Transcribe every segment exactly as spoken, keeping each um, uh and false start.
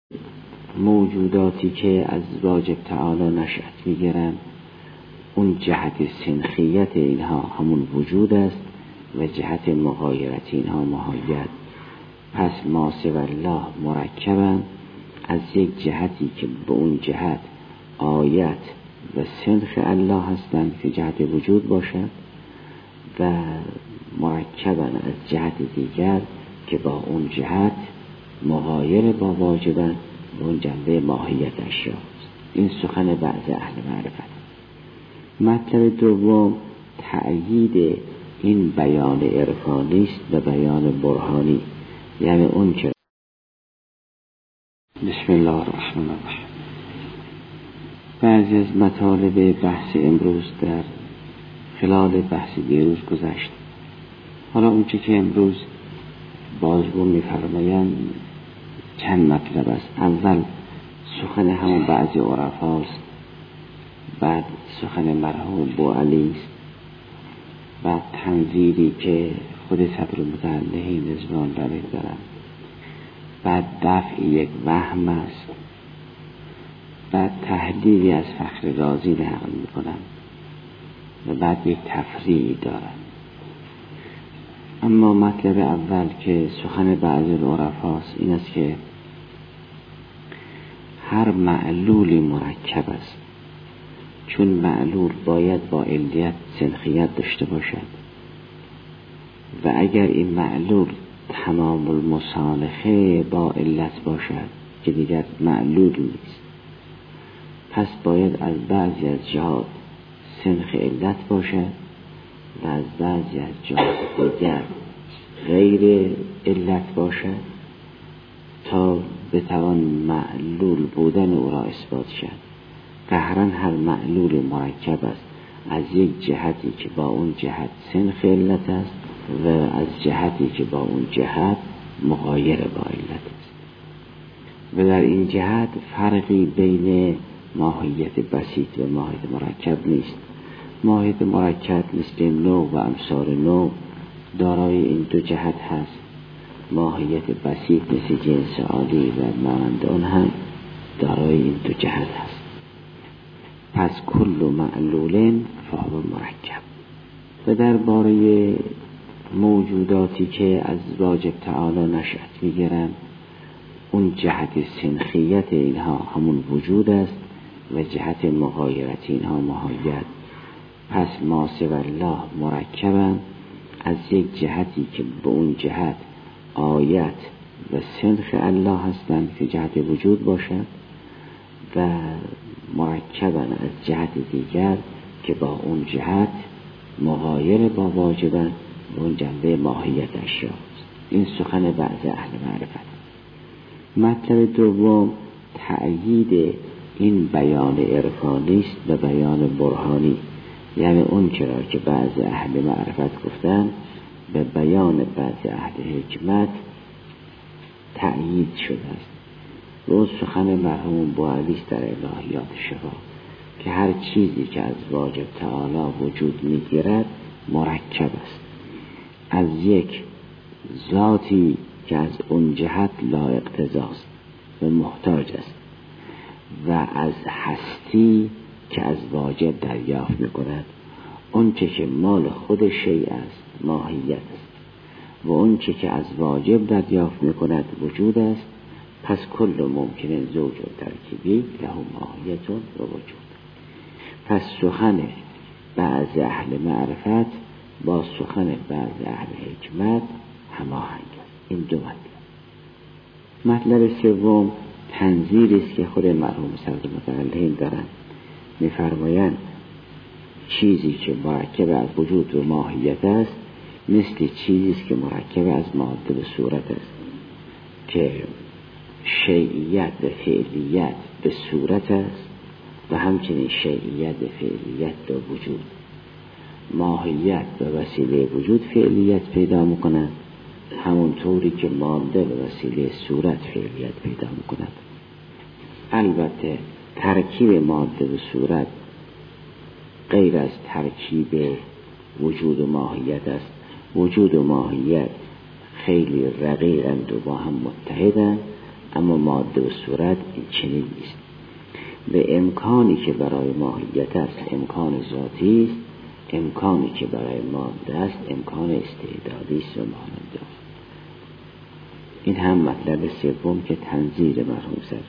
موجوداتی که از واجب تعالی نشأت میگیرن، اون جهت سنخیت اینها همون وجود است و جهت مغایرت اینها ماهیت. پس ما سوی الله مرکبن از یک جهتی که به اون جهت آیت و سنخ الله هستند که جهت وجود باشد، و مرکبن از جهت دیگر که با اون جهت مغایر با واجبن و اون جنبه ماهیت اشیاء. این سخن بعض اهل معرفت. مطلب دوم تأیید این بیان عرفانی است و بیان برهانی، یعنی اون که بسم الله الرحمن الرحیم. بعضی از مطالب بحث امروز در خلال بحث دیروز گذشت. حالا اون چه که امروز بازگو می‌فرمایند چند مطلب است. اول سخن همون بعضی عرفاست، بعد سخن مرحوم بوعلی است، بعد تنظیری که خود صدر المتعلقین رضوان الله دارند، بعد دفع یک وهم است، بعد تحلیلی از فخر رازی نقل میکنم و بعد یک تفریعی دارم. اما مطلب اول که سخن بعضی العرفاست این است که هر معلولی مرکب است، چون معلول باید با علیت سنخیت داشته باشد و اگر این معلول تمام المصالحه با علت باشد که دیگر معلول نیست، پس باید از بعضی از جهات سنخ علت باشد و از بعضی از جهات دیگر غیر علت باشد تا بتوان معلول بودن او را اثبات شد. قهرا هر معلول مرکب است از یک جهتی که با اون جهت سنخ علت است و از جهتی که با اون جهت مغایر با علت است، و در این جهت فرقی بین ماهیت بسیط و ماهیت مرکب نیست. ماهیت مرکب مثل نوع و امثال نوع دارای این دو جهت هست. ماهیت بسیط مثل جنس عالی و مانند آن هم دارای این دو جهت هست. پس کل معلول فهو مرکب. و درباره موجوداتی که از واجب تعالی نشأت میگیرند، اون جهت سنخیت اینها همون وجود است و جهت مغایرت اینها ماهیت. پس ما سوی الله مرکبن از یک جهتی که به اون جهت آیت و سنخ الله هستند که جهت وجود باشد، و مرکبن از جهت دیگر که با اون جهت مغایر با واجبن و اون جنبه ماهیت اشیاء. این سخن بعض اهل معرفت. مطلب دوم تأیید این بیان عرفانی است و بیان برهانی، یعنی اون چرا که بعض اهل معرفت گفتن به بیان بعض اهل حکمت تأیید شده است. و سخن مرحوم بوعلی است در الهیات شفا که هر چیزی که از واجب تعالی وجود میگیرد مرکب است از یک ذاتی که از اون جهت لا اقتضاست و محتاج است، و از هستی که از واجب دریافت میکند. اون چه که مال خود شیء است ماهیت است و اون چه که از واجب دریافت میکند وجود است. پس کل ممکنه زوج و ترکیبی له ماهیت و وجود. پس سخن بعض اهل معرفت با سخن بعض اهل حکمت هماهنگ است. این دو مطلب. مطلب سوم تنظیر است که خود مرحوم صدر متعلقین دارند. می‌فرمایند چیزی که مرکب از وجود و ماهیت است مثل چیزی است که مرکب از ماده و صورت است، که شیعیت و فعلیت به صورت است و همچنین شیعیت و فعلیت به وجود. ماهیت به وسیله وجود فعلیت پیدا می‌کند، همون طوری که ماده به وسیله صورت فعلیت پیدا می‌کند. البته ترکیب ماده و صورت غیر از ترکیب وجود و ماهیت است. وجود و ماهیت خیلی رقیقند و با هم متحدند، اما ماده و صورت این چنین نیست. به امکانی که برای ماهیت است امکان ذاتی است، امکانی که برای ماده است امکان استعدادی است و مانند آن. این هم مطلب سوم که تنزیل مرحوم صدر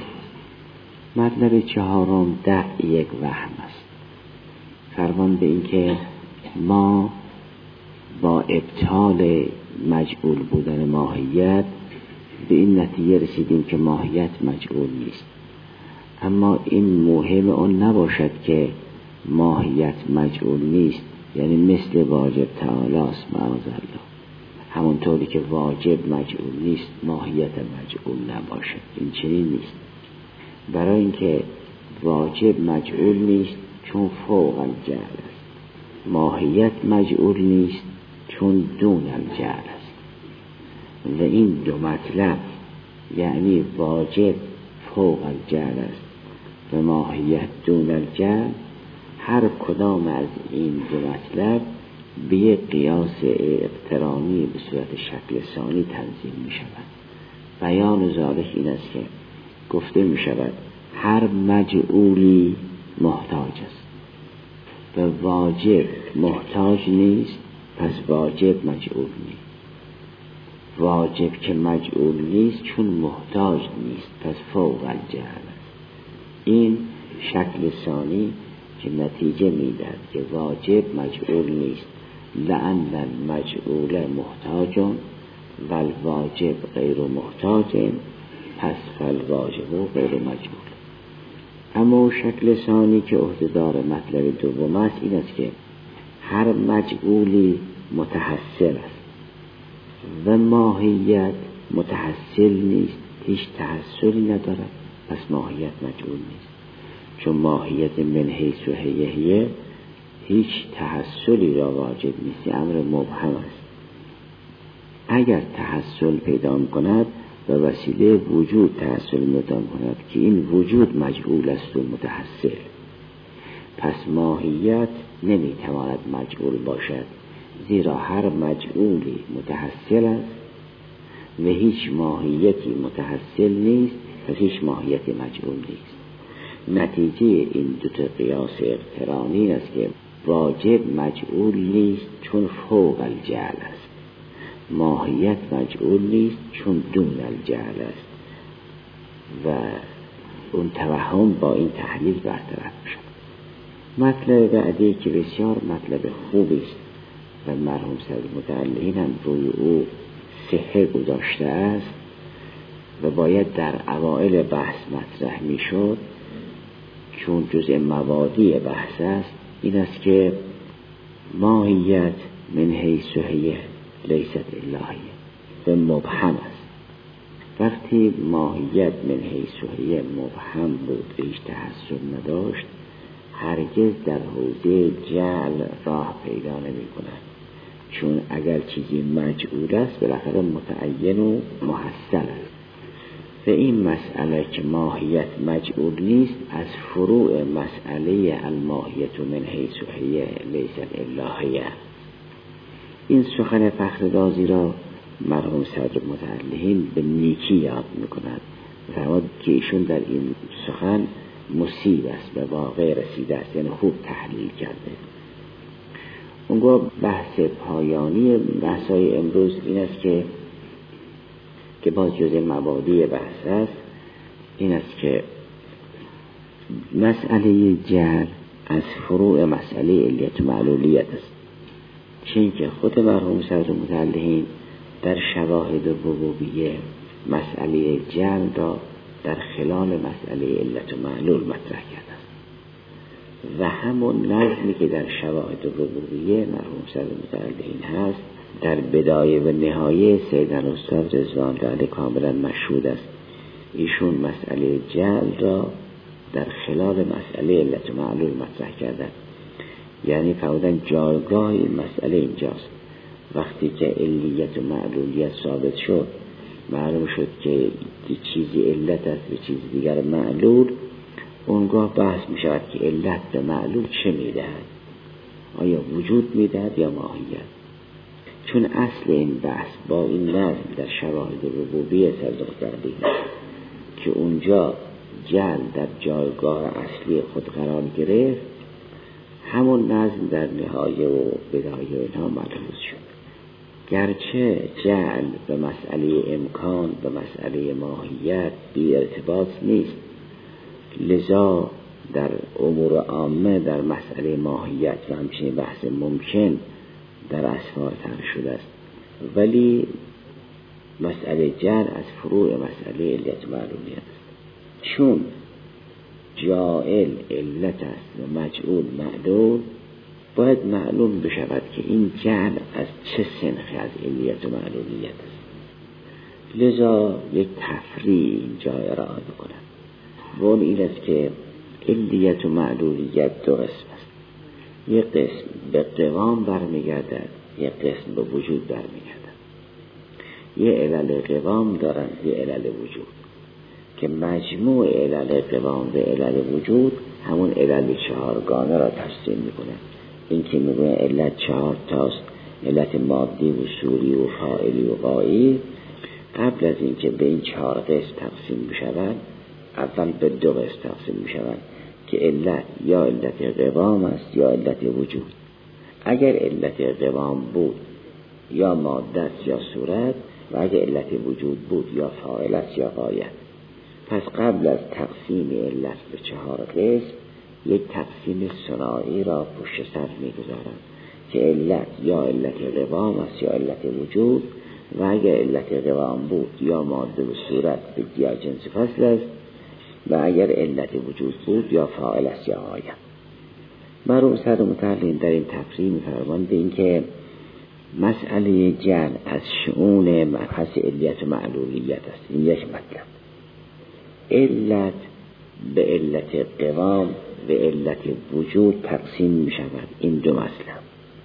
مطلب چهارم دفع یک وهم است. فرمان به این که ما با ابطال مجعول بودن ماهیت به این نتیجه رسیدیم که ماهیت مجعول نیست، اما این مهم آن نباشد که ماهیت مجعول نیست، یعنی مثل واجب تعالی است معاذالله. همونطوری که واجب مجعول نیست ماهیت مجعول نباشد، این چنین نیست. برای اینکه واجب مجعول نیست چون فوق الجعل است، ماهیت مجعول نیست چون دون الجعل است. و این دو مطلب یعنی واجب فوق الجعل است و ماهیت دون الجعل، هر کدام از این دو مطلب به یک قیاس اقترانی به صورت شکل ثانی تنظیم می شود. بیان ذالک این است که گفته می شود هر مجعولی محتاج است و واجب محتاج نیست، پس واجب مجعول نیست. واجب که مجعول نیست چون محتاج نیست پس فوق الجعل است. این شکل ثانی که نتیجه میدهد که واجب مجعول نیست، لأن المجعول محتاج و الواجب غیر محتاج، پس فالواجب غیر مجعول. اما شکل ثانی که عهده‌دار مطلب دوم است این است که هر مجعولی متحصل است و ماهیت متحصل نیست، هیچ تحصلی ندارد، پس ماهیت مجعول نیست. چون ماهیت من حیث و هیه هیچ تحصلی را واجب نیست، امر مبهم است. اگر تحصل پیدا کند و وسیله وجود تحصل پیدا کند که این وجود مجعول است و متحصل، پس ماهیت نمیتواند مجعول باشد، زیرا هر مجعولی متحصل است و هیچ ماهیتی متحصل نیست، پس هیچ ماهیتی مجعول نیست. نتیجه این دو تا قیاس اقترانی است که واجب مجعول نیست چون فوق الجعل است، ماهیت مجعول نیست چون دون الجعل است و اون توهم با این تحلیل برطرف می‌شود. مطلب بعدی که بسیار مطلب خوبی است و مرحوم صدر متعلقین هم روی او صحه گذاشته است و باید در اوائل بحث مطرح میشد چون جزء مبادی بحث است، این است که ماهیت من حیث و هیه لیست الهیه و مبهم است. وقتی ماهیت من حیث و هیه مبهم بود و هیچ تحصل نداشت، هرگز در حوزه جعل راه پیدا نمی کند، چون اگر چیزی مجعول است بالاخره متعین و محصل است. و این مسئله که ماهیت مجعول نیست از فروع مسئله الماهیت من حیث و هیه لیست الهیه. این سخن فخررازی را مرحوم صدر متعلقین به نیکی یاد میکند، فرمود که ایشون در این سخن مصیب است و واقع رسیده است، یعنی خوب تحلیل کرده. اونگاه بحث پایانی بحثای امروز این است که که باز جزء مبادی بحث است، این است که مسئله جعل از فروع مسئله علیت و معلولیت است، چون که خود مرحوم صدر متعلقین در شواهد ربوبیه مسئله جعل را در خلال مسئله علت و معلول مطرح کرده است و همون نظمی که در شواهد ربوبیه مرحوم صدر متعلقین هست در بدایه و نهایه سیدنا استاد رضوان الله علیه کاملا مشهود است. ایشون مسئله جعل را در خلال مسئله علت و معلول مطرح کردن، یعنی فرمودن جایگاه این مسئله اینجاست. وقتی که علیت و معلولیت ثابت شد، معلوم شد که چیزی علت است و چیزی دیگر معلول، اونگاه بحث می شود که علت و معلول چه می دهد؟ آیا وجود می دهد یا ماهیت؟ چون اصل این بحث با این نظم در شواهد ربوبیه صدق کردیم که اونجا جعل در جایگاه اصلی خود قرار گرفت، همون نظم در نهایه و بدایه اینها ملحوظ شد. گرچه جعل به مسئله امکان به مسئله ماهیت بی ارتباط نیست، لذا در امور عامه در مسئله ماهیت و همچنین بحث ممکن در اسفار طرح شده است، ولی مسئله جعل از فروع مسئله علت معلولیت است. چون جاعل علت است و مجعول معلول، باید معلوم بشود که این جعل از چه سنخی از علت و معلولیت است. لذا یک تفریع اینجا ارائه بکنم و اون این است که علت و معلولیت دو قسم است. یک قسم به قوام برمیگردد، یک قسم به وجود برمیگردد. یه علل قوام دارن، یه علل وجود، که مجموع علل قوام و علل وجود همون علل چهارگانه را تشکیل میکنه. این که میگوین علت چهار تاست، علت مادی و صوری و فاعلی و غایی. قبل از اینکه به این چهار قسم تقسیم بشوند، اول به دو قسم تقسیم بشوند که علت یا علت قوام است یا علت وجود. اگر علت قوام بود یا ماده یا صورت، و اگر علت وجود بود یا فاعل است یا غایت. پس قبل از تقسیم علت به چهار قسم، یک تقسیم ثنایی را پشت سر می‌گذارند که علت یا علت قوام است یا علت وجود، و اگر علت قوام بود یا ماده و صورت به یا جنس فصل است، و اگر علت وجود بود یا فاعل است یا غایت. مرحوم صدر متعلم در این تفریع می‌فرمایند به این که مسئله جعل از شؤون مبحث علت و معلولیت است. این یک مطلب. علت به علت قوام و علت وجود تقسیم می شود. این دو مطلب.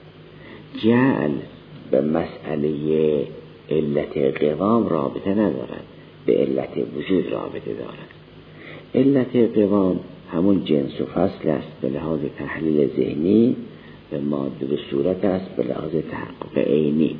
جعل به مسئله علت قوام رابطه ندارد، به علت وجود رابطه دارد. علت قوام همون جنس و فصل است به لحاظ تحلیل ذهنی، به ماده و صورت است به لحاظ تحقق عینی،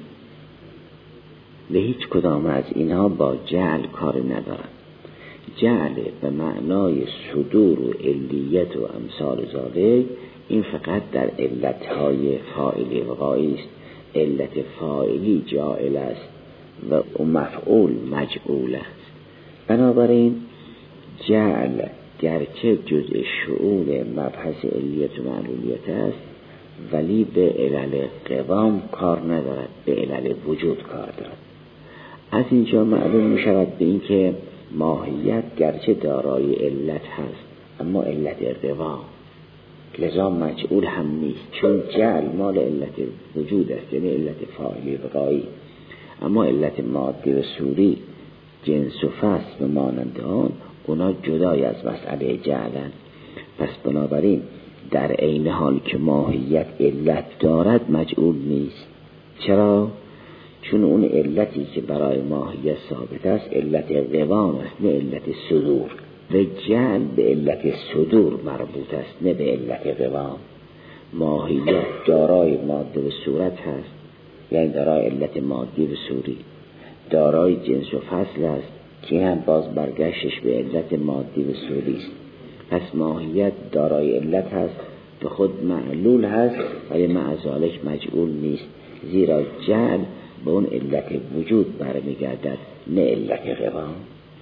و هیچ کدام از اینها با جعل کار ندارد. جعل به معنای صدور و علیت و امثال ذالک، این فقط در علتهای فاعلی و غایی است. علت فاعلی جاعل است و مفعول مجعول است. بنابراین جعل گرچه جزء شؤون مبحث علیت و معلولیت است، ولی به علل قوام کار ندارد، به علل وجود کار دارد. از اینجا معلوم می شود به این که ماهیت گرچه دارای علت هست، اما علت قوام، لذا مجعول هم نیست، چون جعل مال علت وجود است، یعنی علت فاعلی و غایی. اما علت ماده و صوری، جنس و فصل و مانند آن، اونا جدای از مسئله جعلند. پس بنابراین در عین حال که ماهیت علت دارد مجعول نیست. چرا؟ چون اون علتی که برای ماهیت ثابت است علت قوام است، نه علت صدور. و جعل به علت صدور مربوط است، نه به علت قوام. ماهیت دارای ماده و صورت هست، یعنی دارای علت مادی و صوری، دارای جنس و فصل است که هم باز برگشتش به علت مادی و صوری است. پس ماهیت دارای علت هست، به خود معلول هست، ولی مع ذالک مجعول نیست، زیرا جعل به اون علت وجود برمیگردد، نه علت قوام.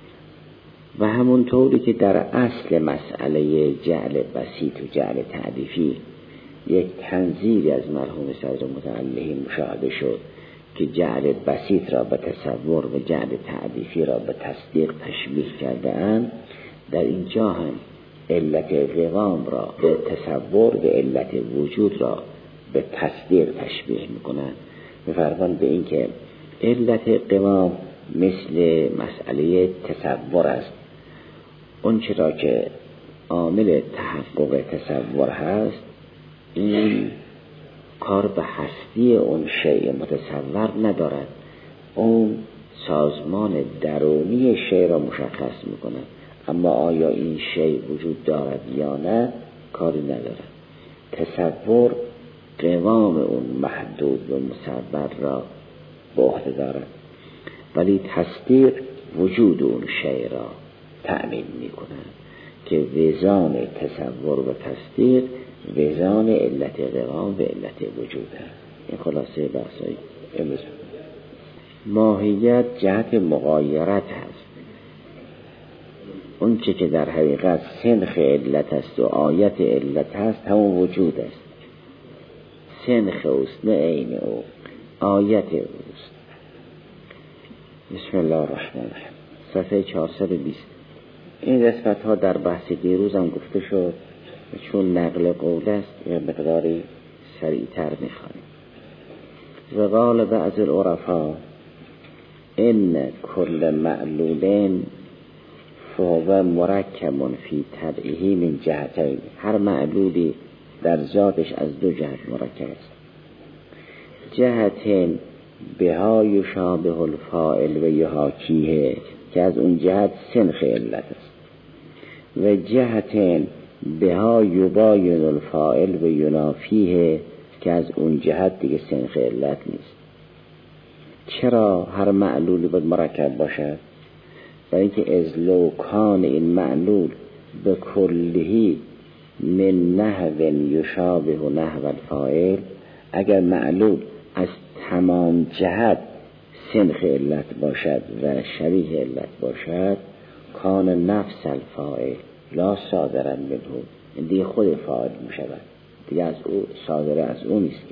و همون طوری که در اصل مسئله جعل بسیط و جعل تعریفی یک تنظیری از مرحوم صدر متعلم مشاهده شد که جعل بسیط را به تصور و جعل تعریفی را به تصدیق تشبیه کرده اند، در اینجا هم علت قوام را به تصور و علت وجود را به تصدیق تشبیه میکنند. می‌فرمایند به این که علت قوام مثل مسئله تصور است. اون چرا که عامل تحقق تصور هست، این کار به هستی اون شیء متصور ندارد، اون سازمان درونی شیء را مشخص میکنه. اما آیا این شیء وجود دارد یا نه کاری ندارد. تصور قوام اون محدود و مصور را به عهده دارد، ولی تصدیق وجود اون شیء را تأمین می کند که وزان تصور و تصدیق وزان علت قوام و علت وجود است. این خلاصه بحثای امروز. ماهیت جهت مغایرت هست، اون چه که در حقیقت سنخ علت است و آیت علت هست همون وجود است. سنخ اوست نه عین او، آیت اوست. بسم الله الرحمن الرحیم. صفحه چهارصد و بیست. این نسبت ها در بحث دیروز هم گفته شد، چون نقل قول است یه مقداری سریعتر میخوانیم. و قال بعض العرفاء ان کل معلول فهو مرکب فی طبعه من جهتین. هر معلولی در ذاتش از دو جهت مرکب است. جهتین بها یشابه الفاعل و یحاکیه که از اون جهت سنخ علت است، و جهتین بها یباین الفاعل و ینافیه که از اون جهت دیگه سنخ علت نیست. چرا هر معلولی باید مرکب باشد؟ برای اینکه از لو کان این معلول به کلهی من نحو یشابه نحو الفاعل، اگر معلول از تمام جهت سنخ علت باشد و شبیه علت باشد، کان نفس الفاعل لا صادرا منه، این دیگه خود فاعل می شود، دیگه از او صادره از او نیست. که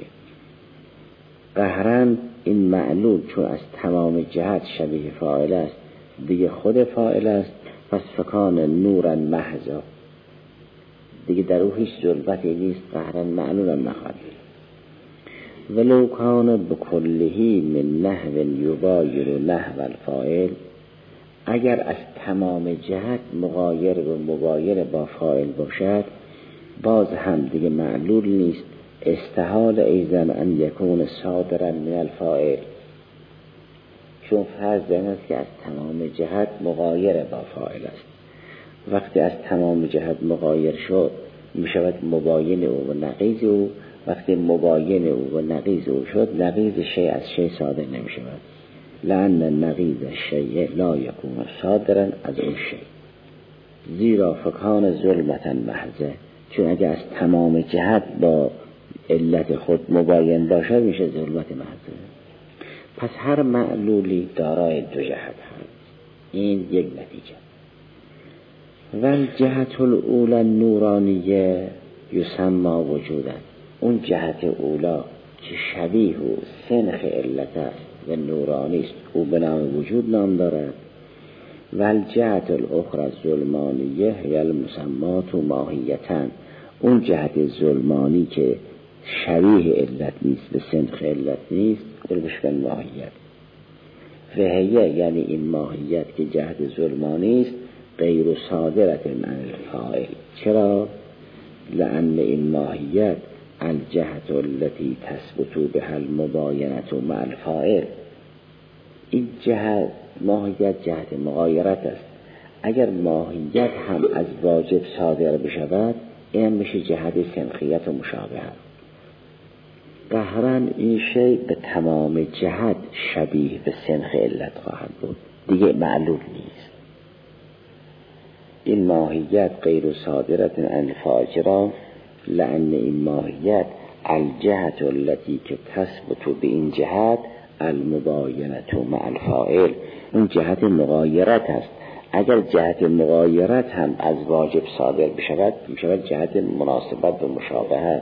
قهرن این معلول چون از تمام جهت شبیه فاعل است دیگه خود فاعل است، پس فکان نورا محضا، دیگه در او هیچ ظلمتی نیست، قهرن معلول هم نخواهد. ولو کان بکلهی من نحو یباین نحو الفاعل، اگر از تمام جهت مغایر و مباین با فاعل باشد باز هم دیگه معلول نیست. استحال ایضا ان یکون صادرا من الفاعل، چون فرض این است که از تمام جهت مغایر با فاعل است. وقتی از تمام جهت مغایر شد می شود مباین او و نقیض او، وقتی مباین او و نقیض او شد نقیض شیء از شیء صادر نمی شود، لأن نقیض الشیء لا یکون صادرا از اون شیء، زیرا فکان ظلمتا محضه، چون اگر از تمام جهت با علت خود مباین باشد میشه ظلمت محضه. پس هر معلولی دارای دو جهت هست، این یک نتیجه. ول جهت الاولی نورانیه یسمى وجودا، اون جهت اولا که شبیه و سنخ علت است و نورانی است او به نام وجود نام دارد. ول جهت الاخرى ظلمانیه هی المسمات ماهیتن، اون جهت ظلمانی که شبیه علت نیست به سنخ علت نیست قلبش کن ماهیت. فهیه یعنی این ماهیت که جهت ظلمانی است غیر صادرت من الفاعل. چرا؟ لأن این ماهیت الجهت التي تثبت بها المباینة مع الفاعل، این جهت ماهیت جهت مغایرت است. اگر ماهیت هم از واجب صادر بشود این میشه جهت سنخیت و مشابهت. قهرن این شیء به تمام جهت شبیه به سنخ علت خواهد بود، دیگه معلول نیست. این ماهیت غیر صادرت عن فاجرا، لأن این ماهیت الجهت التي که تثبت به این جهت المباینة مع الفاعل، اون جهت مغایرت است. اگر جهت مغایرت هم از واجب صادر بشود میشود جهت مناسبت و مشابهت.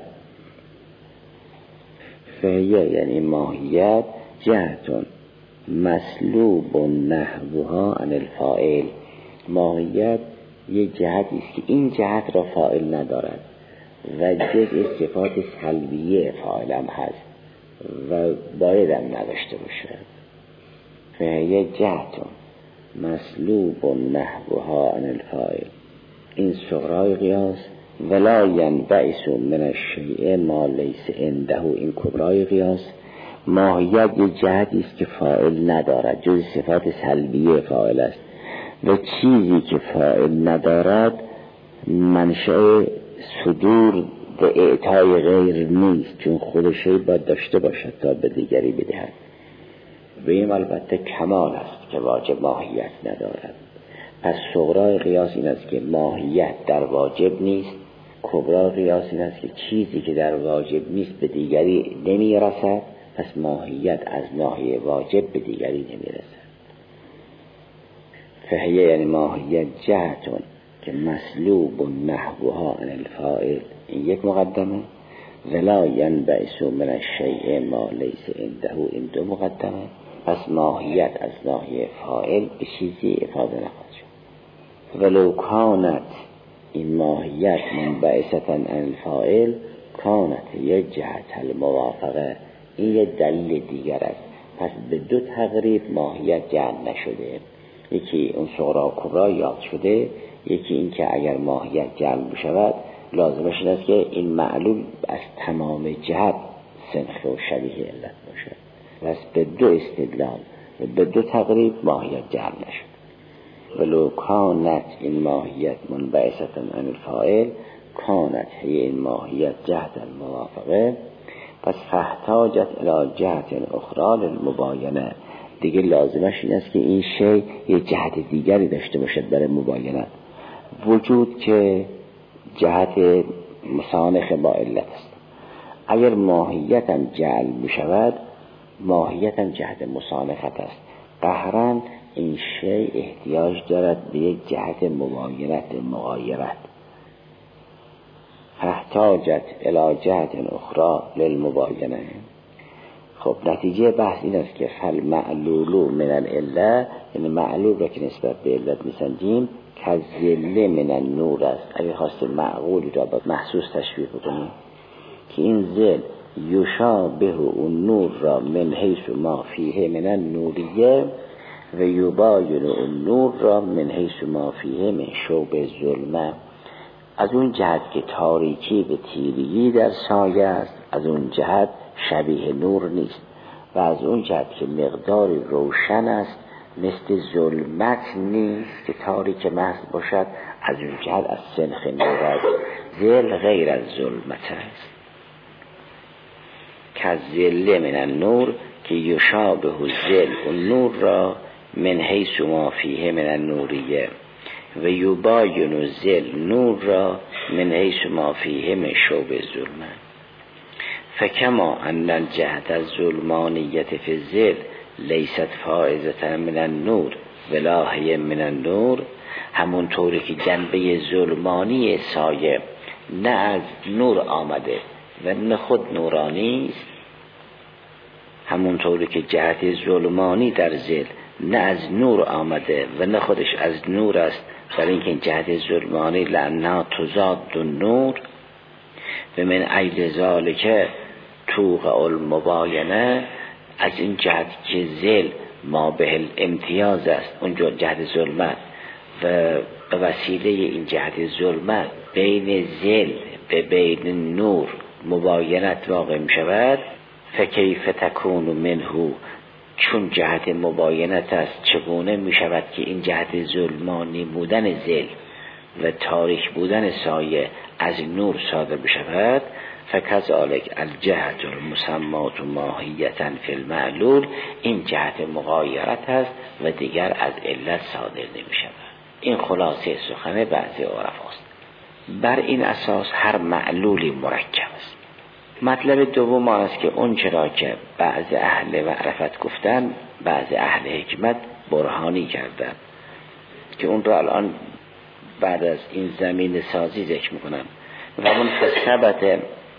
فهیه یعنی ماهیت جهتون مسلوب نحوها عن الفاعل، ماهیت یک جهتی است که این جهت را فاعل ندارد و جزء صفات سلبیه فاعل هم هست و باید هم نداشته باشد. فهیه جهتون مسلوب نحوها عن الفاعل، این صغرای قیاس. ولا ینبعث من الشیء ما لیس عنده، این کبرای قیاس. ماهیت یک جهتی است که فاعل ندارد، جز صفات سلبیه فاعل است و چیزی که فاعل ندارد منشأ صدور جهت اعطای غیر نیست، چون خودشی باید داشته باشد تا به دیگری بدهد. و این البته کمال است که واجب ماهیت ندارد. پس صغرای قیاس این است که ماهیت در واجب نیست، کبرای قیاس این است که چیزی که در واجب نیست به دیگری نمی رسد، پس ماهیت از ناحیه واجب به دیگری نمی رسد. فهیه یعنی ماهیت جهتون که مسلوب و نحوها عن الفاعل، این یک مقدمه. ولا ینبعث من الشیء ما لیس عنده، این دو مقدمه. پس ماهیت از ناحیه فاعل به چیزی افاده نخواهد شد. ولو کانت، این ماهیت منبعثتا عن الفاعل، کانت یک جهت الموافقه، این یک دلیل دیگر است. پس به دو تقریب ماهیت جمع نشده، یکی اون صغرا و کبرا یاد شده، یکی این که اگر ماهیت جمع بشود لازمش این است که این معلوم از تمام جهت سنخ و شبیه علت باشد. پس به دو استدلال و به دو تقریب ماهیت جمع نشد. ولو کانت، این ماهیت منبعثتا عن الفاعل، کانت هی این ماهیت جهت الموافقه، پس فاحتاجت الی جهت اخرى للمباینه، دیگه لازمش این است که این شی یه جهت دیگری داشته باشد برای مباینه. وجود که جهت مسانخ با علت است. اگر ماهیت هم جعل بشود، ماهیت هم جهت مسانخت است. قهرن این شی احتیاج دارد به یک جهت مباینت، مغایرت. احتاجت الی جهت اخرى للمباینه. خب نتیجه بحث این است که فالمعلول من العله، یعنی معلول را که نسبت به علت میسنجیم، کالظل من النور است. اگه خواست معقولی را با محسوس تشبیه بکنیم که این ظل یشابه اون نور را من حیث ما فیه من النوریه و یباین اون نور را من حیث ما فیه من شوب ظلمه. از اون جهت که تاریکی به تیریگی در سایه است، از اون جهت شبیه نور نیست، و از اون جهت که مقداری روشن است مثل ظلمت نیست که تاریک محض باشد، از اون جهت از سنخ نور است. ظل غیر از ظلمت است. که ظل من النور که یشابه ظل اون نور را من حیث ما فیه من النوریه و یباین ظل نور را من حیث ما فیه من شوب ظلمه. فکما ان الجهت الظلمانیت فی الظل لیست فائزة من النور ولا هی من النور، همون طوری که جنبه ظلمانی سایه نه از نور آمده و نه خود نورانی است، همون طوری که جهت ظلمانی در ظل نه از نور آمده و نه خودش از نور است، برای اینکه جهت ظلمانی لعنها تزاد النور و من عیل ذالک توقع المباینه، از این جهت که ظل ما به امتیاز است اونجا جهت ظلمت و به وسیله این جهت ظلمت بین ظل به بین نور مباینت واقع می شود. فکیف تکون منه، چون جهت مباینت است چگونه می شود که این جهت ظلمانی بودن ظل و تاریک بودن سایه از نور صادر بشود. فکذالک الجهت المسمات ماهیتا فی المعلول، این جهت مغایرت است و دیگر از علت صادر نمی شود. این خلاصه سخن بعضی عرفا است. بر این اساس هر معلولی مرکب است. مطلب دوم آن است که اون چرا که بعض اهل معرفت گفتن، بعض اهل حکمت برهانی کردن که اون را الان بعد از این زمین سازی ذکر میکنم. و اون ثبت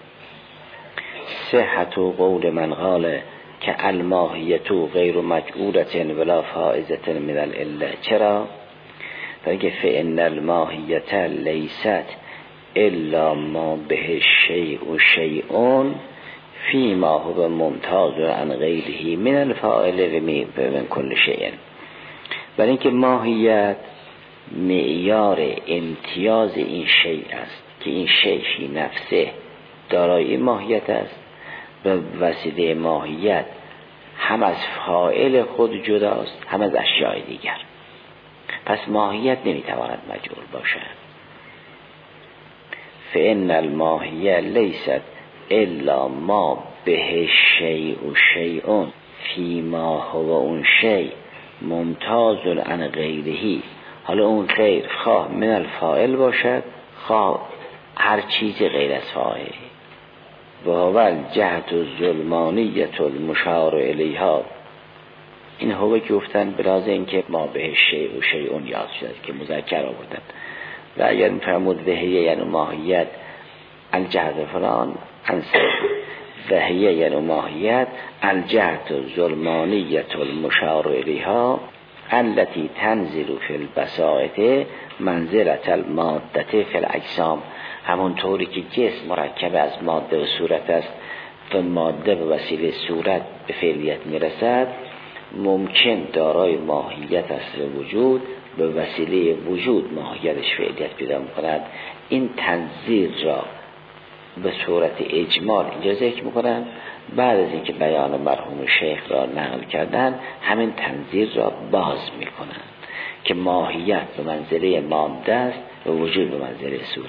صحت و قول من قال که الماهیتو غیر مجعولت ولا فائزت من العله. چرا؟ بلکه فإن الماهیت لیست الا ما به شیء و شیئون فی ما هو ممتاز عن غیره من الفاعل و من کل شیء. برای اینکه ماهیت معیار امتیاز این شیء است که این شیء فی نفسه دارای ماهیت است و وسیله ماهیت هم از فاعل خود جداست هم از اشیاء دیگر. پس ماهیت نمیتواند مجعول باشد. فإن الماهیه لیست الا ما به شیء و شیء فیما هو اون شیء ممتاز عن غیره. حالا اون غیر خواه من الفاعل باشد خواه هر چیز غیر از فاعل. و هو الجهت الظلمانیت المشار الیها. این هو که گفتن بلازه این که ما به شیء و شیء یاد شد که مذکر آوردن. و اگر میفرمود وهیه یعنی ماهیت الجهت فلان انصر وهیه یعنی ماهیت الجهت الظلمانیت المشار الیها التي تنزل فی البساطه منزلت المادة فی الاجسام. همون طوری که جسم مرکب از ماده و صورت است و ماده به وسیله صورت به فعلیت میرسد، ممکن دارای ماهیت است وجود به وسیله وجود ماهیتش فعلیت پیدا میکند. این تنزیل را به صورت اجمال اینجا ذکر میکنن. بعد از اینکه بیان مرحوم شیخ را نقل کردن همین تنزیل را باز میکنن که ماهیت به منزله ماده است و وجود به منزله صورت.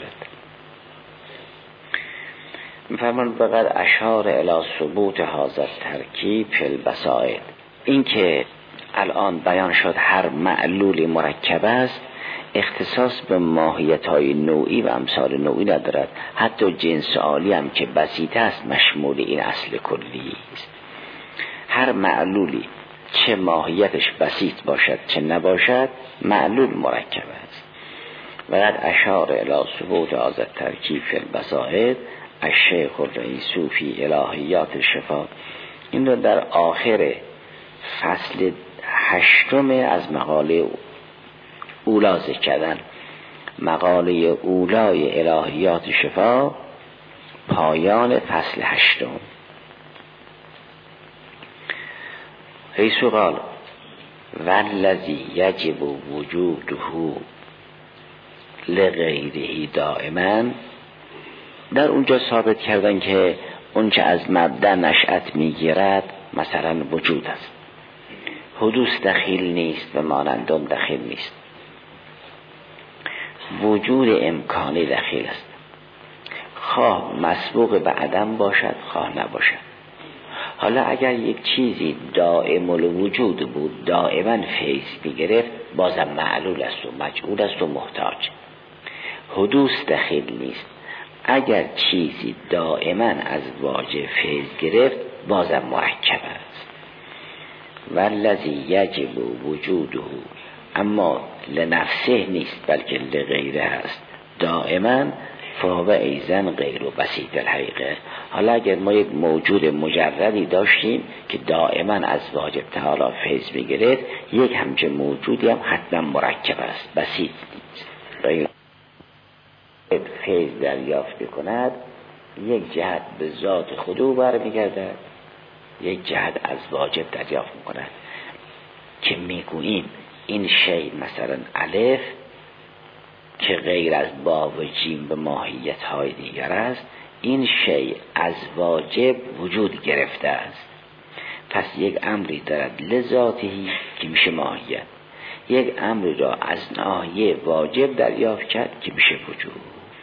میفرمان بقد اشار الی ثبوت هذا ترکیب فی البسائط. این که الان بیان شد هر معلول مرکب است اختصاص به ماهیت‌های نوعی و امثال نوعی ندارد. حتی جنس عالی هم که بسیط است مشمول این اصل کلی است. هر معلولی چه ماهیتش بسیط باشد چه نباشد معلول مرکب است. وقد اشار الی ثبوت هذا الترکیب فی البسائط الشیخ الرئیسی فی الهیات الشفا. این رو در آخر فصل هشتم از مقاله اولا ذکر کردن. مقاله اولای الهیات شفا پایان فصل هشتم. حیث قال والذی یجب وجوده لغیره دائما. در اونجا ثابت کردن که اون چه از مبدأ نشأت میگیرد مثلا وجود است، حدوث دخیل نیست و مانندم دخیل نیست، وجود امکانی دخیل است، خواه مسبوق به عدم باشد خواه نباشد. حالا اگر یک چیزی دائم الوجود بود دائما فیض میگرفت بازم معلول است و مجعول است و محتاج. حدوث دخیل نیست. اگر چیزی دائما از واجب فیض گرفت بازم مرکب است. والذی یجب وجوده اما لنفسه نیست بلکه لغیره است دائما فهو ایزن غیر و بسیط الحقیقه. حالا اگر ما یک موجود مجردی داشتیم که دائما از واجب تعالی فیض میگرفت یک همچه موجودی هم حتما مرکب است بسیط نیست. غیر فیض دریافت بکند یک جهت به ذات خودو برمیگردد یک جهت از واجب دریافت میکند. که میگوییم این شی مثلا الف که غیر از با و جیم به ماهیت های دیگر است این شی از واجب وجود گرفته است. پس یک امری دارد لذاتی که میشه ماهیت، یک امری را از ناحیه واجب دریافت کرد که میشه وجود.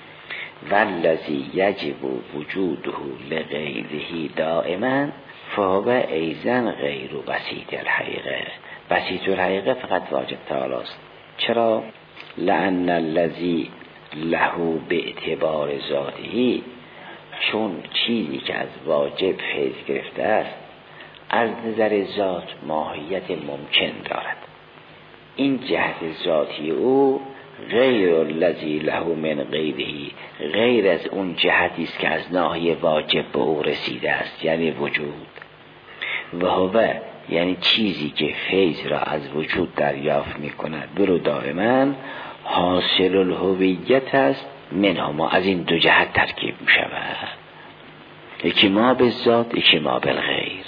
والذی یجب وجوده لغیره دائما فهو ایزن غیر بسیط الحقیقه. بسیط الحقیقه فقط واجب تعالی است. چرا؟ لأن الذی له به اعتبار ذاتی، چون چیزی که از واجب فیض گرفته است از نظر ذات ماهیت ممکن دارد. این جهت ذاتی او غیر الذی له من غیره، غیر از اون جهتی است که از ناحیه واجب به او رسیده است یعنی وجود. و هو یعنی چیزی که فیض را از وجود دریافت می کند برو دائما حاصل الهویت است منهما از این دو جهت ترکیب می شود. یکی ما به ذات یکی ما بالغیر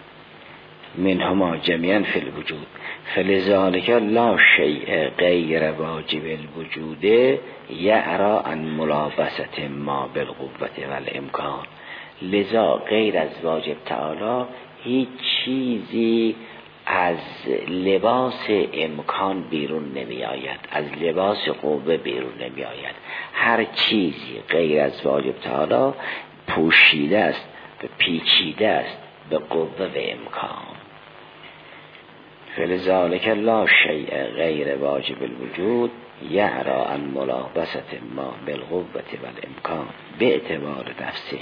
منهما جمیعا فی الوجود. فلذالک لا شیء غیر واجب الوجود یعرا عن ملابست ما بالقوت والامکان. لذا غیر از واجب تعالی هیچ چیزی از لباس امکان بیرون نمی آید، از لباس قوه بیرون نمی آید. هر چیزی غیر از واجب تعالی پوشیده است و پیچیده است به قوه و امکان. فلذالک لا شیء غیر واجب الوجود یعرا عن ملابسة ما بالقوة والامکان به اعتبار نفسه.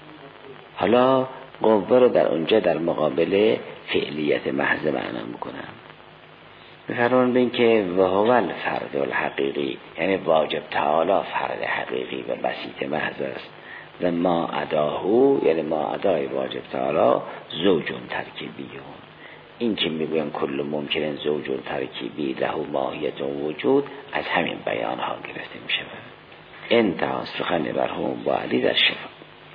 حالا قوه رو در اونجا در مقابل فعلیت محض معنا میکنم. میفرمان به این که وهو الفرد الحقیقی، یعنی واجب تعالی فرد حقیقی و بسیط محض است، و ما اداهو یعنی ما ادای واجب تعالی زوجون ترکیبیون. این که میگویم کل ممکن زوجون ترکیبی له ماهیت و وجود از همین بیان ها گرفته میشه. انتها سخن مرحوم با علی در شفا.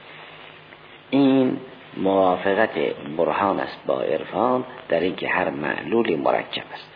این موافقت برهان است با عرفان در اینکه هر معلولی مرکب است.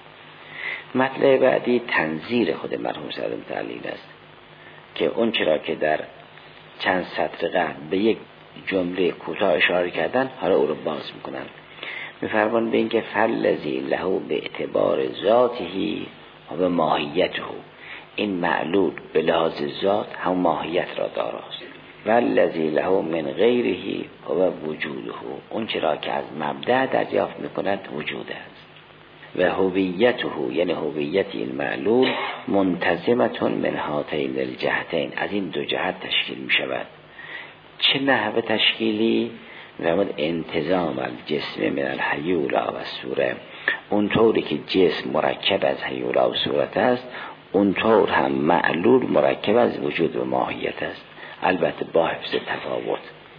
مطلب بعدی تنظیر خود مرحوم صدر تعلیل است که اون چرا که در چند سطر قبل به یک جمله کوتاه اشاره کردن حالا او رو باز میکنن. میفرمان به این که فلذی له به اعتبار ذاتی و ماهیته، این معلول به لحاظ ذات هم ماهیت را داراست. والذی له من غیره هو وجوده، اون چرا که از مبدأ دریافت میکند وجود است. و هویته یعنی هویت این معلول منتظمتون من هاتین الجهتین، از این دو جهت تشکیل می شود. چه نحوه تشکیلی؟ و انتظام الجسم من الحیولا و صوره، اونطوری که جسم مرکب از حیولا و صورت است اونطور هم معلول مرکب از وجود و ماهیت است، البته با حفظ تفاوت.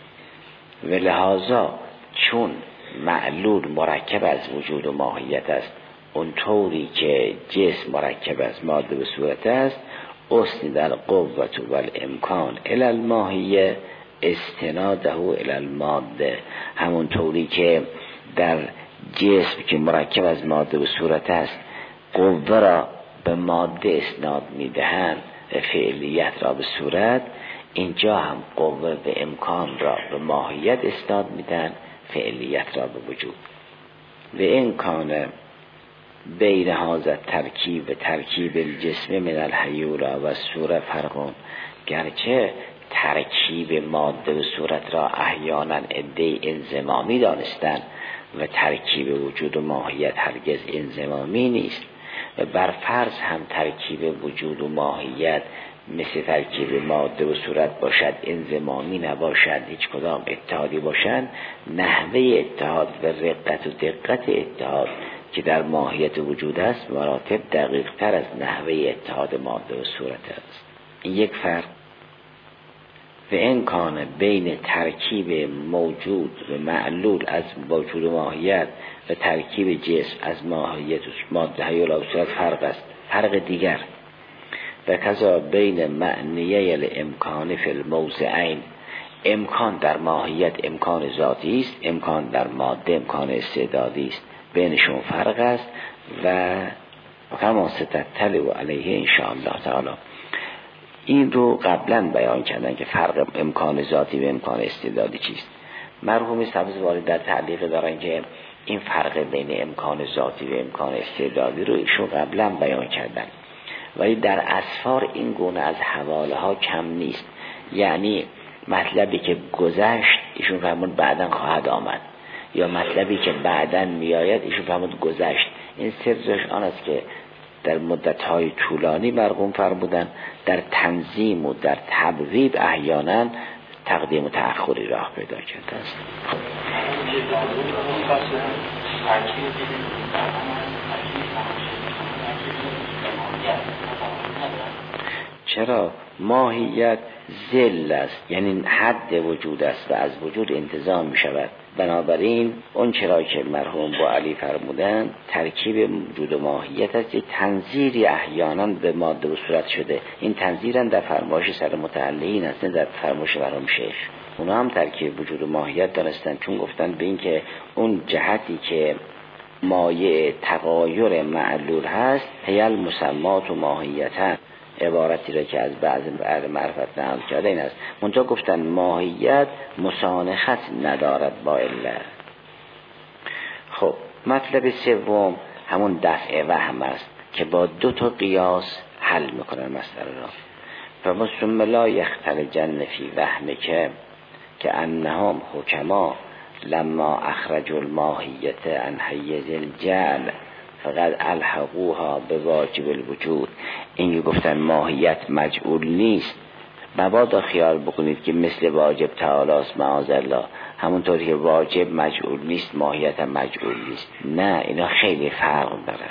و لحاظا چون معلول مرکب از وجود و ماهیت است اونطوری که جسم مرکب از ماده و صورت است، اسند القوة والامکان الی الماهیه استناده الی الماده، همونطوری که در جسم که مرکب از ماده و صورت است قوه را به ماده اسناد میدهند و فعلیت را به صورت، اینجا هم قوه و امکان را به ماهیت اسناد میدن، فعلیت را به وجود. و این کان بین هذا ترکیب و ترکیب الجسم من الحیولا و صوره فرقون، گرچه ترکیب ماده و صورت را احیانا عده انضمامی دانستند و ترکیب وجود و ماهیت هرگز انضمامی نیست، و بر فرض هم ترکیب وجود و ماهیت مثل ترکیب ماده و صورت باشد، انضمامی نباشد، هیچ کدام اتحادی باشند، نحوه اتحاد و رقت و دقت اتحاد که در ماهیت وجود است مراتب دقیق تر از نحوه اتحاد ماده و صورت است. این یک فرق. و این کان بین ترکیب موجود و معلول از وجود و ماهیت و ترکیب جسم از ماهیت و ماده حیولا و صورت فرق است، فرق دیگر. و کذا بین معنیه الامکان فی الموضعین، امکان در ماهیت امکان ذاتی است، امکان در ماده امکان استعدادی است، بینشون فرق است. و کما ستطلع علیه ان شاء الله تعالی. این رو قبلا بیان کردن که فرق امکان ذاتی و امکان استعدادی چیست. مرحوم سبزواری در تعلیق دارن که این فرق بین امکان ذاتی و امکان استعدادی رو ایشون قبلا بیان کردن، ولی در اسفار این گونه از حواله ها کم نیست. یعنی مطلبی که گذشت ایشون فرمود بعداً خواهد آمد، یا مطلبی که بعداً میآید ایشون فرمود گذشت. این سرش آن است که در مدت‌های طولانی مرقوم فرمودن در تنظیم و در تبویب احیانا تقدیم و تأخری راه پیدا کرده است. چرا؟ ماهیت ذل است، یعنی حد وجود است و از وجود انتظام می شود. بنابراین اون چرا که مرحوم با علی فرمودن ترکیب وجود و ماهیت است، یک تنظیری احیانا به ماده و صورت شده. این تنظیر در فرمایش سر متعلقین است، نه در فرمایش مرحوم شیخ. اونا هم ترکیب وجود و ماهیت دانستن، چون گفتن به این که اون جهتی که مایه تغایر معلول هست هیل مسمات و ماهیتن، عبارتی را که از بعض اهل معرفت نقل کرده این است. منتها گفتن ماهیت مسانخت ندارد با علت. خب مطلب سوم همون دفع وهم است که با دو تا قیاس حل میکنن مسئله را. فمسلم لا یختلجن فی وهمک که انهم حکما لما اخرجوا الماهیت عن حیز الجعل فقد الحقوها به واجب الوجود. این گفتن ماهیت مجعول نیست، مبادا خیال بکنید که مثل واجب تعالی معاذ الله، همونطوری که واجب مجعول نیست ماهیت هم مجعول نیست. نه، اینا خیلی فرق داره.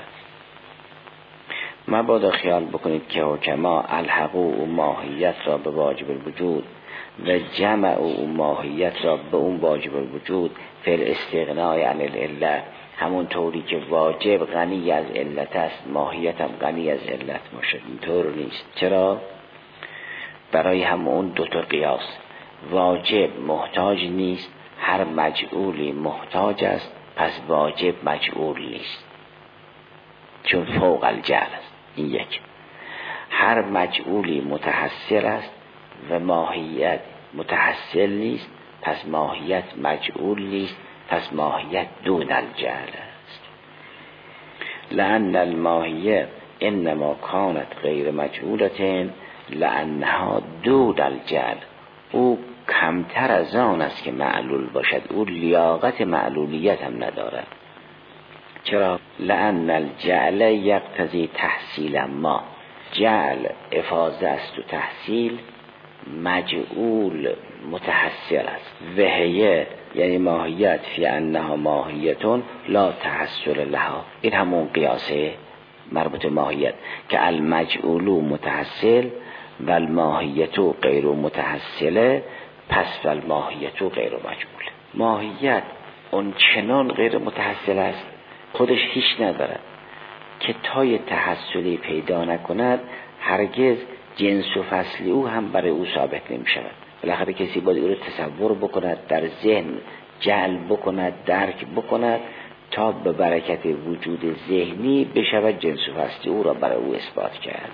مبادا خیال بکنید که حکما الحقوا او ماهیت را به واجب الوجود و جمع او ماهیت را به اون واجب الوجود فعل استغنای عن العله، همون طوری که واجب غنی از علت است ماهیت هم غنی از علت باشد. اینطور نیست. چرا؟ برای همون دو تا قیاس. واجب محتاج نیست، هر مجعولی محتاج است، پس واجب مجعول نیست چون فوق الجعل است. این یک. هر مجعولی متحصل است و ماهیت متحصل نیست، پس ماهیت مجعول نیست، پس ماهیت دون الجعل است. لأن الماهیه انما کانت غیر مجعولتين لأنها دون الجعل. او کمتر از آن است که معلول باشد، او لیاقت معلولیت هم ندارد. چرا؟ لأن الجعل یقتضی تحصیل ما، جعل افاضه است و تحصیل، مجعول متحصل است. وهیه یعنی ماهیت فی انها ماهیتون لا تحصل لها. این همون قیاسه مربوط ماهیت که المجعول متحصل و الماهیتو غیر متحصله، پس و الماهیتو غیر مجعول. ماهیت اون چنان غیر متحصل است خودش هیچ ندارد که تای تحصلی پیدا نکند هرگز جنس و فصلی او هم برای او ثابت نمی شود. بالاخره کسی باید او رو تصور بکند، در ذهن جعل بکند، درک بکند تا به برکت وجود ذهنی بشود جنس و فصلی او را برای او اثبات کرد.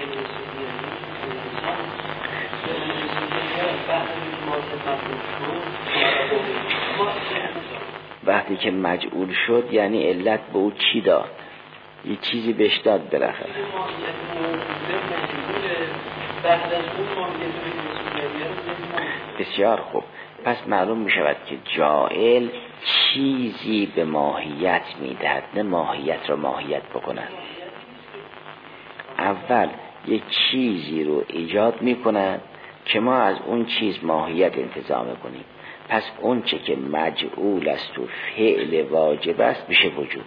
وقتی که مجعول شد یعنی علت به او چی داد؟ یه چیزی بهش داد بالاخره. بسیار خوب. پس معلوم می شود که جاعل چیزی به ماهیت می دهد، نه ماهیت را ماهیت بکند. اول یک چیزی رو ایجاد می کند که ما از اون چیز ماهیت انتزاع کنیم. پس اون چه که مجعول است و فعل واجب است میشه وجود.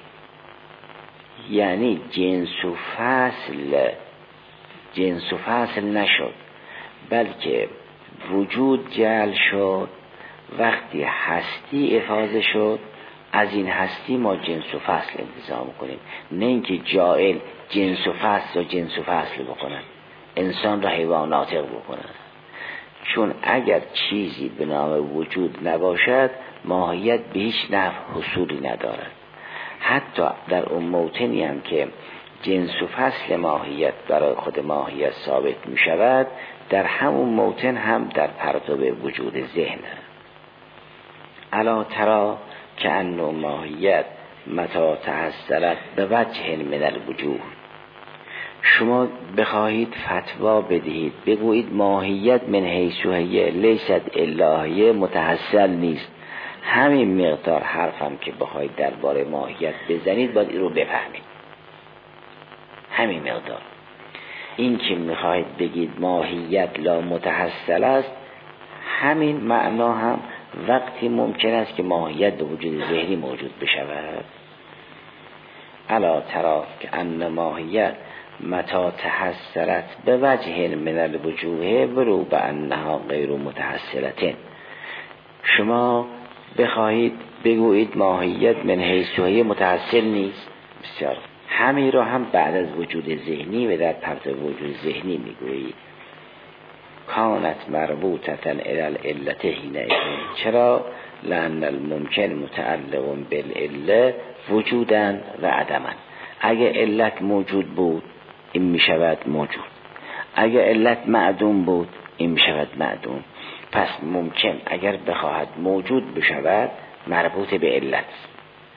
یعنی جنس و فصل جنس و فصل نشد، بلکه وجود جعل شد. وقتی هستی افاضه شد، از این هستی ما جنس و فصل انتزاع کنیم، نه اینکه جاعل جنس و فصل و جنس و فصل بکنن، انسان را حیوان ناطق بکنن. چون اگر چیزی به نام وجود نباشد ماهیت به هیچ نحو حصولی ندارد. حتی در اون موطنی هم که جنس و فصل ماهیت برای خود ماهیت ثابت می شود، در همون موطن هم در پرتو وجود ذهن. الا ترى که انه ماهیت متى تحصلت به وجه من الوجوه. شما بخواهید فتوا بدهید بگویید ماهیت من حیث هی لیست الهیه متحصل نیست، همین مقدار حرفم که بخواهید درباره ماهیت بزنید باید این رو بفهمید. همین مقدار. این که میخواهید بگید ماهیت لا متحصل است، همین معنا هم وقتی ممکن است که ماهیت به وجود ذهنی موجود بشود. الا ترى که ان ماهیت متى تحصلت به وجه من الوجوه ولو بانها غیر متحصلتين. شما بخواهید بگویید ماهیت من حیث هی متحصل نیست، بسیار همین را هم بعد از وجود ذهنی و در پرتو وجود ذهنی میگویید. کانت مربوطتا الی العلة حینئذ. چرا؟ لأن الممکن متعلق بالعله وجودا و عدما. اگه علت موجود بود این میشود موجود، اگه علت معدوم بود این میشود معدوم. پس ممکن اگر بخواهد موجود بشود مربوط به علت،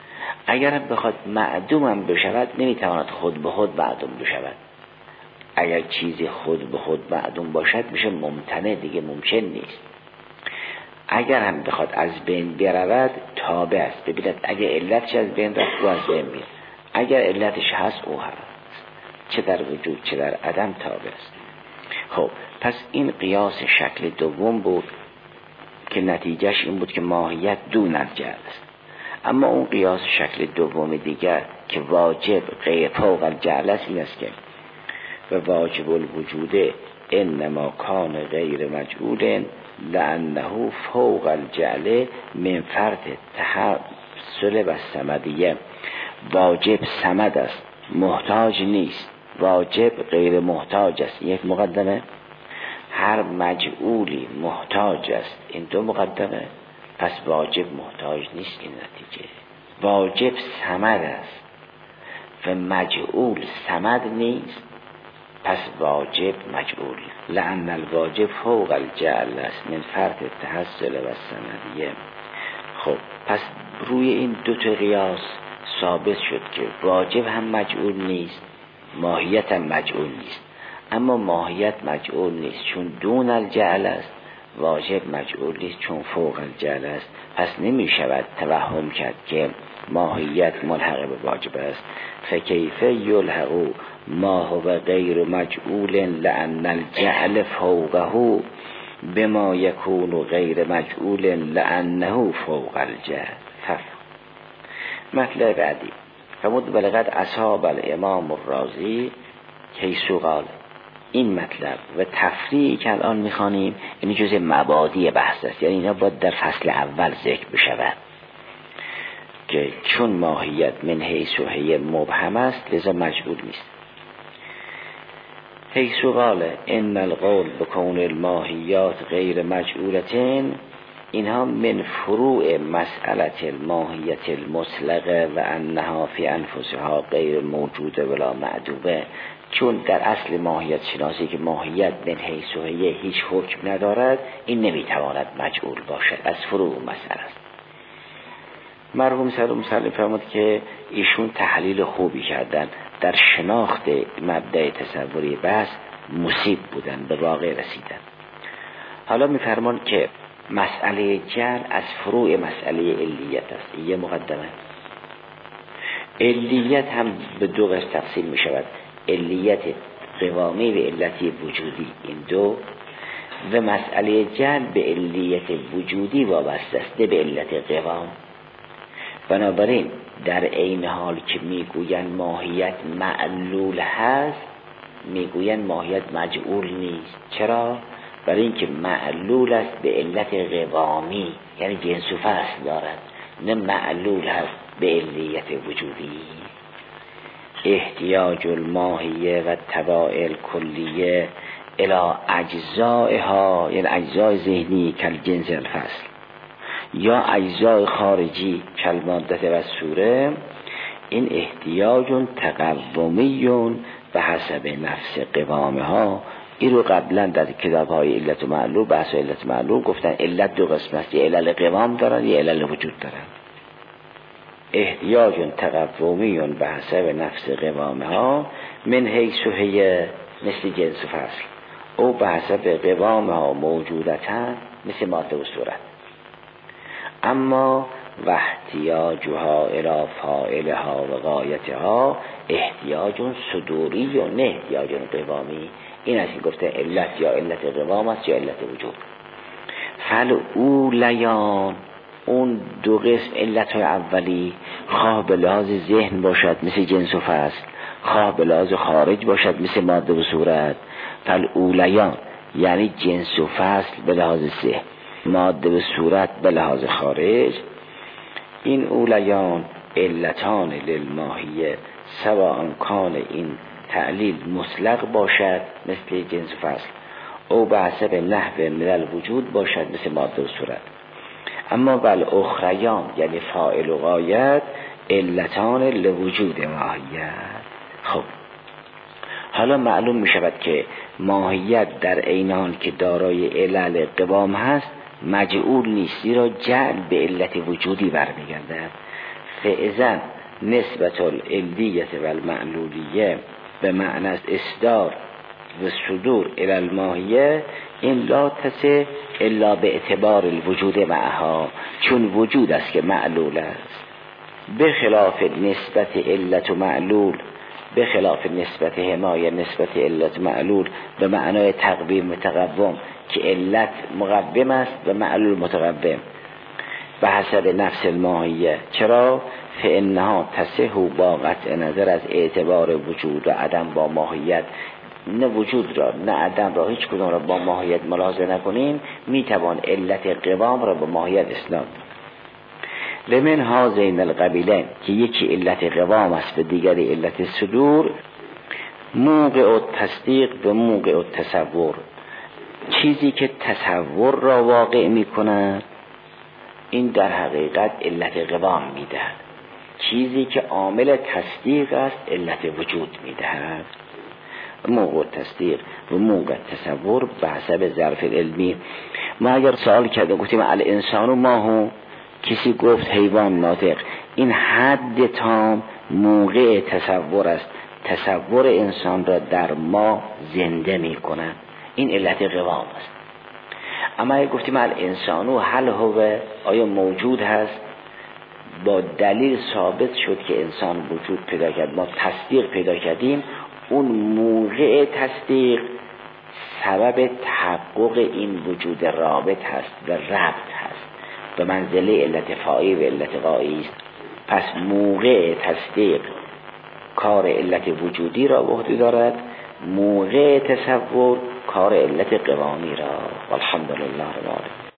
اگر بخواد معدوم هم بشود نمیتواند خود به خود معدوم بشود. اگر چیزی خود به خود معدوم باشد میشه ممتنع، دیگه ممکن نیست. اگر هم بخواد از بین برود تابع است. ببینید اگر علتش از بین رفت او از بین میره، اگر علتش هست او هست، چه در وجود چه در عدم تابع است. خب پس این قیاس شکل دوم بود که نتیجهش این بود که ماهیت دون از جعل است. اما اون قیاس شکل دوم دیگر که واجب غیر فوق الجعل است این است که و واجب الوجود انما کان غیر مجعول لانه فوق الجعل من فرط تحصل و صمدیه. واجب صمد است، محتاج نیست. واجب غیر محتاج است، یک مقدمه. هر مجعولی محتاج است، این دو مقدمه. پس واجب محتاج نیست، این نتیجه. واجب صمد است و مجعول صمد نیست، پس واجب مجعول. لأن الواجب فوق الجعل است من فرط تحصل و صمدیه. خب پس روی این دو تا قیاس ثابت شد که واجب هم مجعول نیست، ماهیت هم مجعول نیست. اما ماهیت مجعول نیست چون دون الجعل است، واجب مجعول نیست چون فوق الجعل است. پس نمی شود توهم کرد که ماهیت ملحق به واجب است. فکیف یلحق ما هو غیر مجعول لأن الجعل فوقه بما یکون غیر مجعول لأنه فوق الجعل. مطلب بعدی فرمود بلغت اصحاب الامام الرازی حیث قال. این مطلب و تفریعی که الان میخوانیم این جزء مبادی بحث است، یعنی اینا باید در فصل اول ذکر بشود که چون ماهیت من حیث و هی مبهم است لذا مجبور نیست. حیث قال ان القول بکون الماهیات غیر مجعولتین، اینها من فروع مسئله الماهیت المطلقه و انها فی انفسها غیر موجوده ولا معدومه. چون در اصل ماهیت شناسی که ماهیت من حیث و هی هیچ حکم ندارد، این نمیتواند مجعول باشد، از فروع مسئله است. مرحوم سلام مسلم فرمود که ایشون تحلیل خوبی کردن، در شناخت مبدأ تصوری بحث مصیب بودن، به واقع رسیدن. حالا میفرمان که مسئله جعل از فروع مسئله علیت است. یه مقدمه. علیت هم به دو قسم تقسیم می شود، علیت قوامی و علتی وجودی، این دو. و مسئله جعل به علیت وجودی وابسته است، به علت قوام. بنابراین در عین حال که میگوین ماهیت معلول هست، میگوین ماهیت مجعول نیست. چرا؟ برای اینکه معلول است به علت قوامی، یعنی جنس و فصل دارد، نه معلول هست به علیت وجودی. احتیاج الماهیه و تبائل کلیه الى اجزائها، یعنی اجزای ذهنی کل جنس الفصل، یا اجزای خارجی کل ماده و صوره، این احتیاج تقومیون به حسب نفس قوامها. این رو قبلا در کتاب های علت و معلول، بحث علت و معلول گفتن علت دو قسم است، یه علل قوام دارن یه علل وجود دارن. احتیاج تقومیون به حسب نفس قوامها من حیث و هی مثل جنس و فصل، او به حسب قوامها موجودتن مثل ماده و صورت. اما و احتیاجها الى فاعلها و غایتها احتیاج صدوری و نه احتیاج قوامی. این است که گفته علت یا علت قوام است یا علت وجود. فل اولیان، اون دو قسم علت های اولی، خواه به لحاظ ذهن باشد مثل جنس و فصل، خواه به لحاظ خارج باشد مثل ماده و صورت. فل اولیان یعنی جنس و فصل به لحاظ ذهن، ماده و صورت به لحاظ خارج. این اولیان علتان للماهیه سواء کان این تعلیل مطلق باشد مثل جنس و فصل، او به حسب نحو من الوجود باشد مثل ماده و صورت. اما بل اخریان یعنی فاعل و غایت علتان لوجود ماهیت. خب حالا معلوم می شود که ماهیت در عین حال که دارای علل قوام هست مجعول نیست، زیرا جعل به علت وجودی برمیگردد. فاذا نسبت العلیه و المعلولیه به معنی اصدار و صدور الى الماهیه این لا تسه الا به اعتبار الوجود معها، چون وجود است که معلول است. به خلاف نسبت علت و معلول، به خلاف نسبت حمایه نسبت علت معلول به معنای تقویم متقوم که علت مقوم است و معلول متقوم به حسب نفس الماهیه. چرا؟ فانها تصح با قطع نظر از اعتبار وجود و عدم با ماهیت. نه وجود را نه عدم را، هیچ کدام را با ماهیت ملاحظه نکنیم، میتوان علت قوام را با ماهیت اسناد. لمن هذین القبیلین که یکی علت قوام است و دیگری علت صدور، موقع تصدیق به موقع تصور، چیزی که تصور را واقع می کند این در حقیقت علت قوام می دهد، چیزی که عامل تصدیق است علت وجود می دهد. موقع تصدیق و موقع تصور به حسب ظرف علمی. ما اگر سوال کرده گفتیم الانسان و ماهو، کسی گفت حیوان ناطق، این حد تام موقع تصور است، تصور انسان را در ما زنده می کند، این علت قوام است. اما اگر گفتیم الانسان و هل هو، آیا موجود هست، با دلیل ثابت شد که انسان وجود پیدا کرد، ما تصدیق پیدا کردیم، اون موقع تصدیق سبب تحقق این وجود رابط هست و ربط هست، به منزله علت فاعل و علت غایی است. پس موقع تصدیق کار علت وجودی را به عهده دارد، موقع تصور کار علت قوامی را. والحمدلله رب العالمین.